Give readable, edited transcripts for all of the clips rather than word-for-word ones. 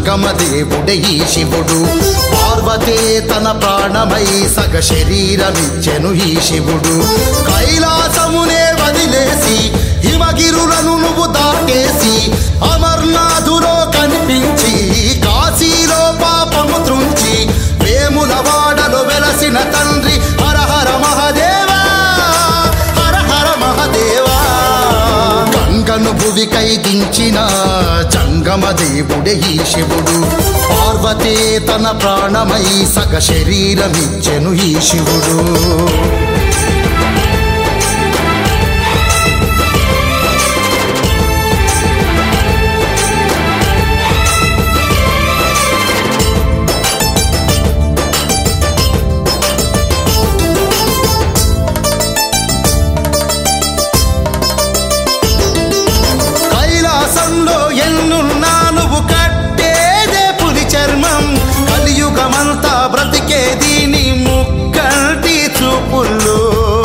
జంగమ దేవుడే ఈ శివుడు. పార్వతే తన ప్రాణమై సగ శరీరమిచ్చెను ఈ శివుడు. కైలాసమునే వదిలేసి హిమగిరులను నువ్వు దాటేసి అమర్నాథులో కనిపించి కాశీలో పాపము త్రుంచి వేములవాడలో వెలసిన తండ్రి హర హర మహదేవా, హర హర మహదేవా. గంగను భువికై దించిన జంగమ దేవుడే ఈ శివుడు. పార్వతే తన ప్రాణమై సగ శరీరమిచ్చెను ఈ శివుడు. కైలాసంలో ఎన్నున్నా నువ్వు కట్టేదే పులి చర్మం. కలియుగమంతా బ్రతికేది నీ ముక్కంటి చూపుల్లో.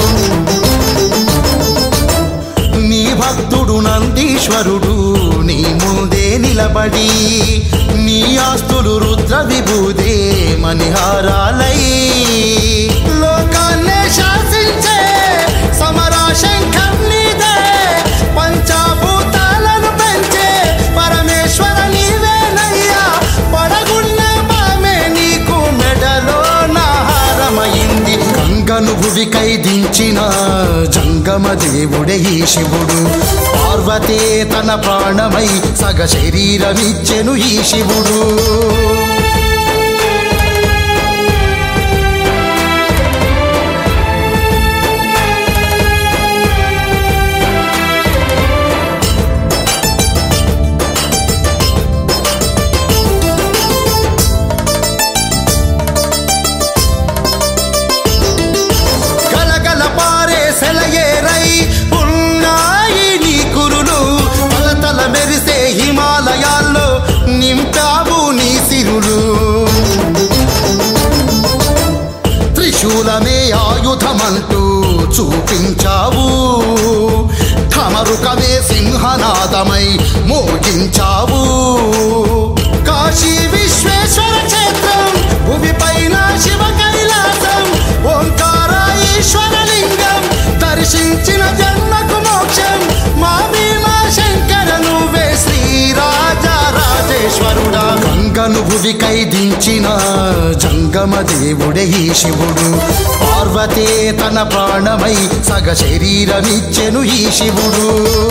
నీ భక్తుడు నందీశ్వరుడు నీ ముందే నిలబడి నీ ఆస్తులు రుద్ర విభూదే మణిహారాలై లోకాన్నే శాసించే సమరా శంఖం నీదే. పంచభూతాలను పెంచే పరమేశ్వర నీవేనయ్యా. పడగున్న మామే నీకు మెడలో నాహారమైంది. గంగను భువికై దించిన జంగమ దేవుడే ఈ శివుడు. పార్వతే తన ప్రాణమై సగ శరీరమిచ్చెను ఈ శివుడు. గలగల పారే సెలయేరై ఉన్నాయి నీ కురులు. తలతల మెరిసే హిమాలయాల్లో నింపావు నీ సిరులు. త్రిశూలమే ఆయుధమంటూ చూపించావు. ఠమరుకమే సింహనాదమై మోగించావు. కాశీ విశ్వేశ్వర క్షేత్రం భూమిపైన శివ కైలాసం. ఓంకార ఈశ్వరలింగం దర్శించిన జన్మకు మోక్షం. మా భీమా శంకర నువ్వే శ్రీరాజా రాజేశ్వరుడా. గంగను భువికై దించిన జంగమ దేవుడే ఈ శివుడు. పార్వతే తన ప్రాణమై సగ శరీరమిచ్చెను ఈ శివుడు.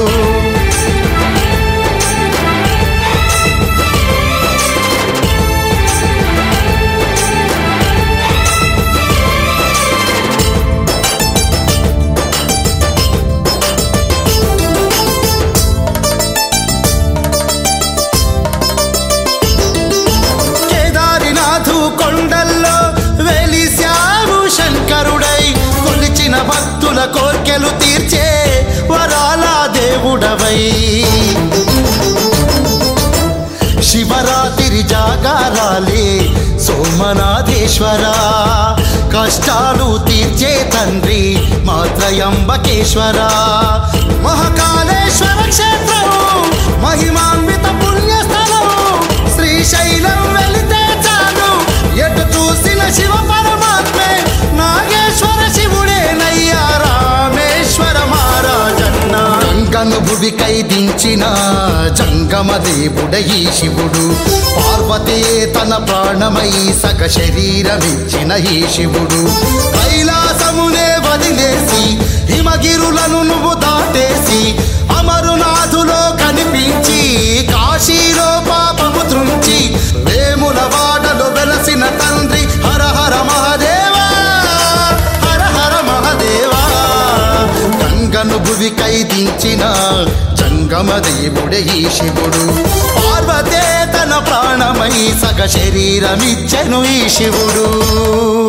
కొండల్లో వెలిశావు శంకరుడై. కొలిచిన భక్తుల కోర్కెలు తీర్చే వరాల దేవుడవై. శివరాత్రి జాగారాలే సోమనాథేశ్వర. కష్టాలు తీర్చే తండ్రి మాత్రయంబకేశ్వర. మహాకాళేశ్వర క్షేత్రం మహిమాన్విత పుణ్యస్థలం. శ్రీశైలం వెళితే చాలు ఎటు చూసిన శివ పరమాత్మే. నాగేశ్వర శివుడే నయ్యా రామేశ్వర మహారాజన్న. గంగను భువికై దించిన జంగమ దేవుడే ఈ శివుడు. పార్వతే తన ప్రాణమై సగ శరీరమిచ్చిన ఈ శివుడు. కైలాసమునే వదిలేసి హిమగిరులను నువ్వు దాటేసి అమరునాథులో కనిపించి కాశీలో పాపము త్రుంచి వేములవాడలో వెలసిన తండ్రి హర హర మహదేవా, హర హర మహదేవా. గంగను భువికై దించిన జంగమ దేవుడే ఈ శివుడు. పార్వతే తన ప్రాణమై సగ శరీరమిచ్చెను ఈ శివుడు.